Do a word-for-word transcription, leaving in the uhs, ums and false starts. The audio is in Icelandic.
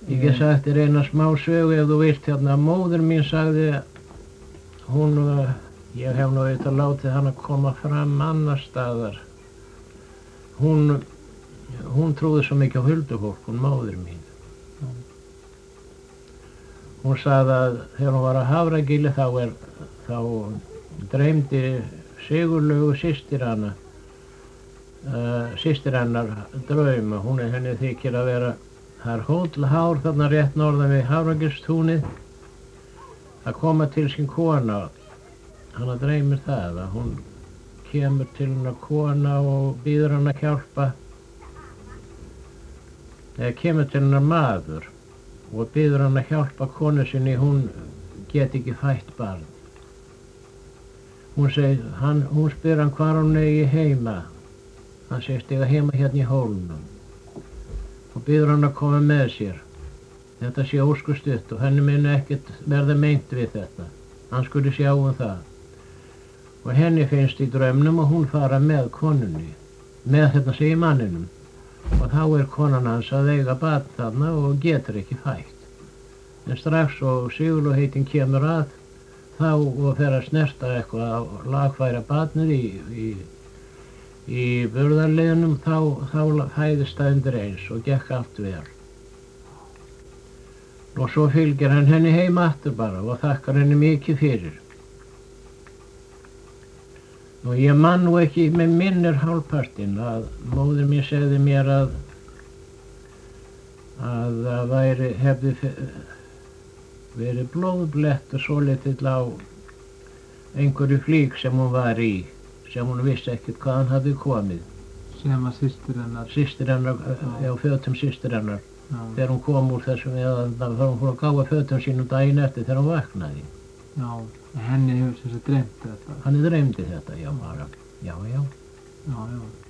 Ég get sagt þér eina smá sögu ef þú vilt hérna. Móðir mín sagði, hún, ég hef nú auðvitað látið hana koma fram annar staðar. Hún, hún trúði svo mikið á huldufólk, hún móðir mín. Hún sagði að þegar hún var á Hafragili þá, er, þá dreymdi Sigurlaugu systir hana, uh, systir hennar drauma. Hún er henni þykir að vera, það er hótelhár þarna rétt norðan við Hafragilstúnið, að koma til sín kona. Hana dreymir það að hún kemur til hennar kona og býður hann að hjálpa, eða kemur til hennar maður og býður hann að hjálpa konu sinni, hún get ekki fætt barn. Hún segir, hann, hún spyr hann hvar hún eigi heima. Hann segist eiga heima hérna í Hólnum og býður hann að koma með sér. Þetta sé óskustutt og henni minni ekkert verða meint við þetta. Hann skuli sjá um það. Og henni finnst í draumnum að hún fara með konunni, með þetta segir manninum. Og þá er konan hans að eiga barn þarna og getur ekki fætt. En strax og Sigurlaug heitin kemur að, þá og fer að snerta eitthvað að lagfæra barnið í, í, í burðarliðnum, þá, þá fæðist það undir eins og gekk allt vel. Og svo fylgir hann henni heim aftur bara og þakkar henni mikið fyrir. Og ég man nú ekki með minnir hálfpartinn að móðir mér segði mér að að það væri, hefði verið blóðblettur svolítill á einhverju flík sem hún var í, sem hún vissi ekkert hvaðan hafði komið. Sem að systir hennar? Systir hennar, já, fötum systir hennar. Já. Þegar hún kom úr þessum, eða þegar hún fór að gáfa fötum sínum daginn eftir þegar hún vaknaði. Já, henni hefur sem sagt dreymt þetta? Hann dreymdi þetta, já, bara, já, já. Já, já.